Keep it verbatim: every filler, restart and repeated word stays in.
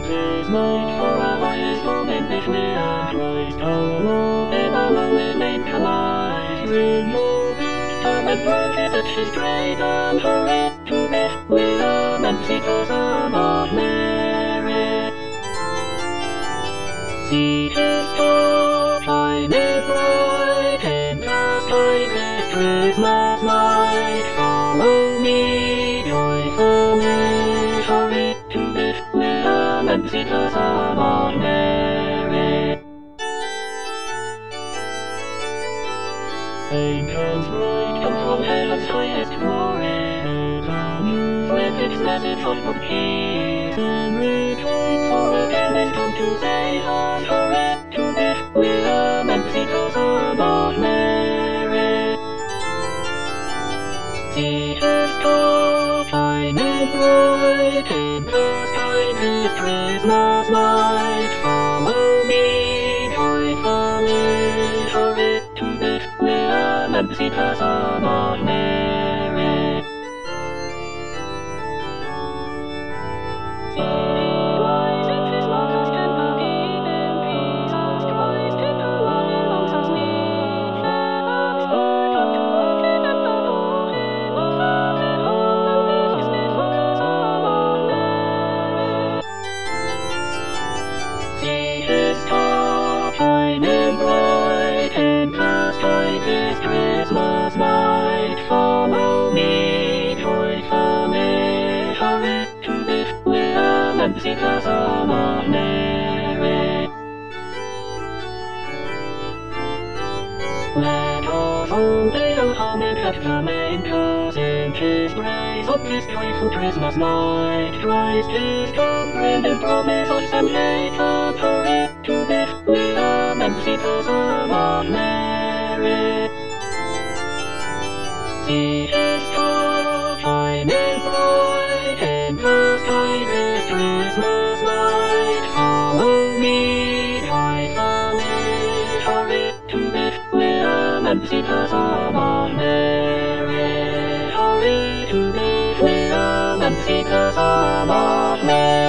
Praise night for our highest moment if we are Christ alone. In our lonely made collide. Bring your wisdom and purchase at his great and hurry to Bethlehem and seek us among merit. See his star shining bright in the sky this Christmas night. Follow me joyfully, hurry to Bethlehem and seek us among merit. Angels bright come from heaven's highest glory, the news with its message of good peace and rejoice, for again is come to say us, hurry to Bethlehem and seek us among merit. See his star shining bright in the sky this Christmas night. Follow me joyfully, hurry to Bethlehem and seek us among merit. See, rising his martyrs can believe in Jesus Christ, in the one he loves us meet. Let us start up to love him and adore him, our songs in hall and peace with focus among merit. See his star shining bright in the sky this Christmas night. Follow me joyfully, hurry to Bethlehem and seek us among merit. Let us all pay our homage at the manger, sing his praise on this joyful Christmas night. Christ is come, bringing promise us and later, hurry to Bethlehem and seek us among merit. See his star shining bright in the sky this Christmas night. Follow me joyfully, hurry to Bethlehem and seek us among merit. Hurry to Bethlehem and seek us among merit.